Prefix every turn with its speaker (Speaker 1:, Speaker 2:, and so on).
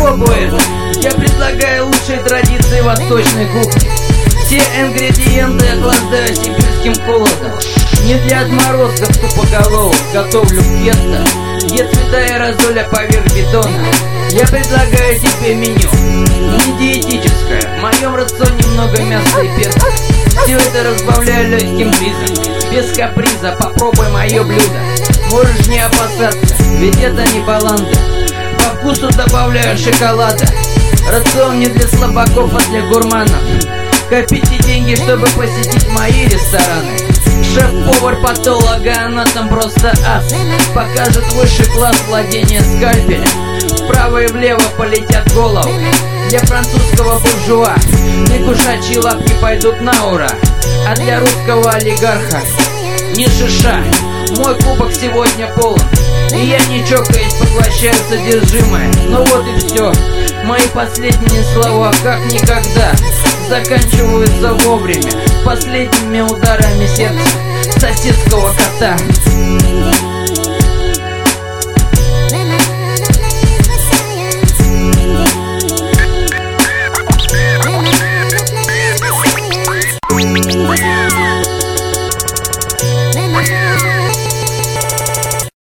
Speaker 1: Попробуй это. Я предлагаю лучшие традиции восточной кухни. Все ингредиенты охлаждаю сибирским холодом. Не для отморозков тупоголовых готовлю песто, где цвета аэрозоля поверх бетона. Я предлагаю тебе меню, не диетическое. В моем рационе много мяса и перца. Все это разбавляю легким бризом, без каприза. Попробуй мое блюдо, можешь не опасаться, ведь это не баланда. По вкусу добавляю шоколада. Рацион не для слабаков, а для гурманов. Копите деньги, чтобы посетить мои рестораны. Шеф-повар патологоанатом просто ас. Покажет высший класс владения скальпелем. Вправо и влево полетят головы. Для французского буржуа лягушачьи лапки пойдут на ура. А для русского олигарха ни шиша. Мой кубок сегодня полон, и я не чокаясь поглощаю содержимое. Ну вот и все. Мои последние слова, как никогда, заканчиваются вовремя, последними ударами сердца соседского кота.